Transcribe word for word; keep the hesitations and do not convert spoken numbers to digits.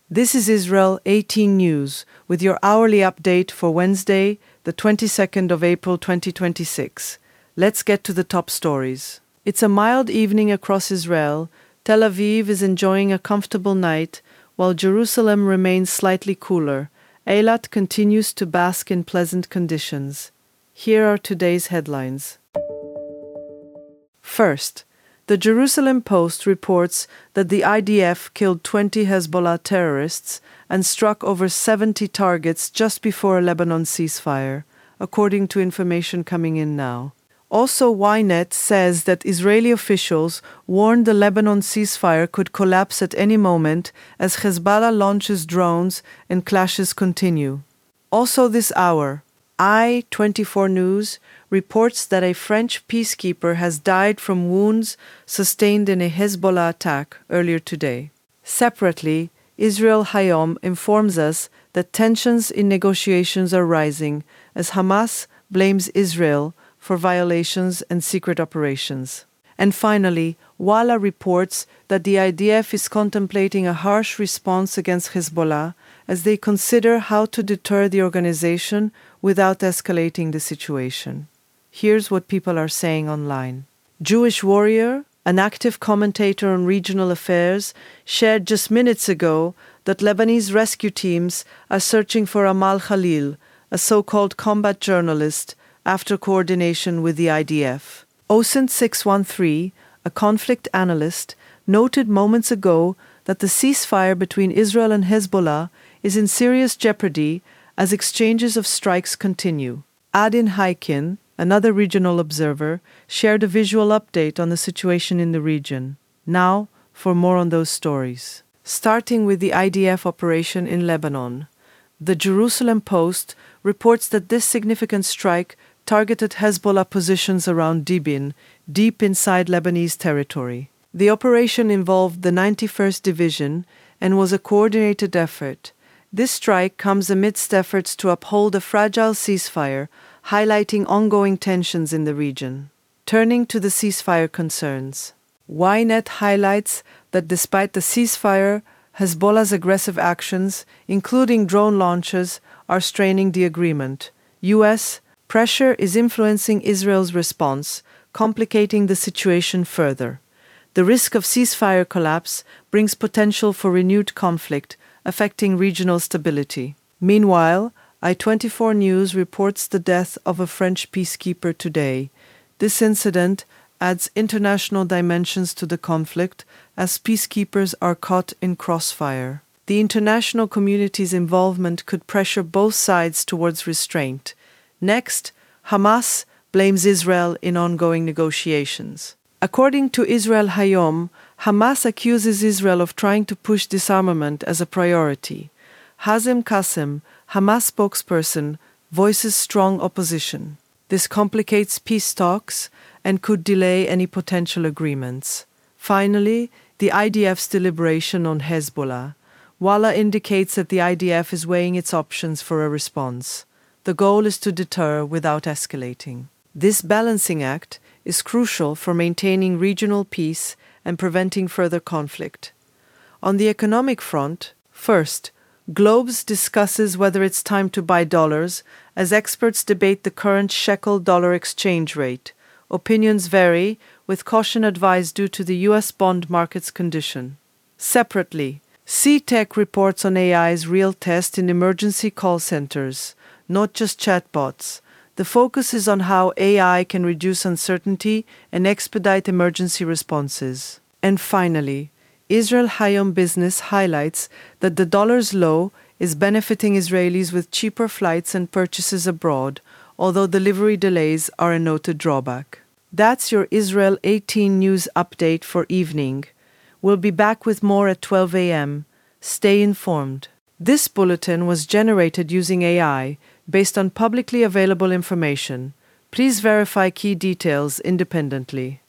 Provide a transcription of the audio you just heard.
This is Israel eighteen News with your hourly update for Wednesday, the twenty-second of April twenty twenty-six. Let's get to the top stories. It's a mild evening across Israel. Tel Aviv is enjoying a comfortable night, while Jerusalem remains slightly cooler. Eilat continues to bask in pleasant conditions. Here are today's headlines. First, the Jerusalem Post reports that the I D F killed twenty Hezbollah terrorists and struck over seventy targets just before a Lebanon ceasefire, according to information coming in now. Also, Ynet says that Israeli officials warned the Lebanon ceasefire could collapse at any moment as Hezbollah launches drones and clashes continue. Also this hour, I twenty-four News reports that a French peacekeeper has died from wounds sustained in a Hezbollah attack earlier today. Separately, Israel Hayom informs us that tensions in negotiations are rising as Hamas blames Israel for violations and secret operations. And finally, Walla reports that the I D F is contemplating a harsh response against Hezbollah as they consider how to deter the organization without escalating the situation. Here's what people are saying online. Jewish Warrior, an active commentator on regional affairs, shared just minutes ago that Lebanese rescue teams are searching for Amal Khalil, a so-called combat journalist, after coordination with the I D F. O S I N T six one three, a conflict analyst, noted moments ago that the ceasefire between Israel and Hezbollah is in serious jeopardy as exchanges of strikes continue. Adin Haikin, another regional observer, shared a visual update on the situation in the region. Now, for more on those stories. Starting with the I D F operation in Lebanon, the Jerusalem Post reports that this significant strike targeted Hezbollah positions around Dibin, deep inside Lebanese territory. The operation involved the ninety-first Division and was a coordinated effort. This strike comes amidst efforts to uphold a fragile ceasefire, highlighting ongoing tensions in the region. Turning to the ceasefire concerns, Ynet highlights that despite the ceasefire, Hezbollah's aggressive actions, including drone launches, are straining the agreement. U S pressure is influencing Israel's response, complicating the situation further. The risk of ceasefire collapse brings potential for renewed conflict, affecting regional stability. Meanwhile, I twenty-four News reports the death of a French peacekeeper today. This incident adds international dimensions to the conflict as peacekeepers are caught in crossfire. The international community's involvement could pressure both sides towards restraint. Next, Hamas blames Israel in ongoing negotiations. According to Israel Hayom, Hamas accuses Israel of trying to push disarmament as a priority. Hazem Qassem, Hamas spokesperson, voices strong opposition. This complicates peace talks and could delay any potential agreements. Finally, the I D F's deliberation on Hezbollah. Walla indicates that the I D F is weighing its options for a response. The goal is to deter without escalating. This balancing act is crucial for maintaining regional peace and preventing further conflict. On the economic front, first, Globes discusses whether it's time to buy dollars as experts debate the current shekel-dollar exchange rate. Opinions vary, with caution advised due to the U S bond market's condition. Separately, C-Tech reports on A I's real test in emergency call centers, not just chatbots. The focus is on how A I can reduce uncertainty and expedite emergency responses. And finally, Israel Hayom Business highlights that the dollar's low is benefiting Israelis with cheaper flights and purchases abroad, although delivery delays are a noted drawback. That's your Israel eighteen News update for evening. We'll be back with more at twelve a.m. Stay informed. This bulletin was generated using A I based on publicly available information. Please verify key details independently.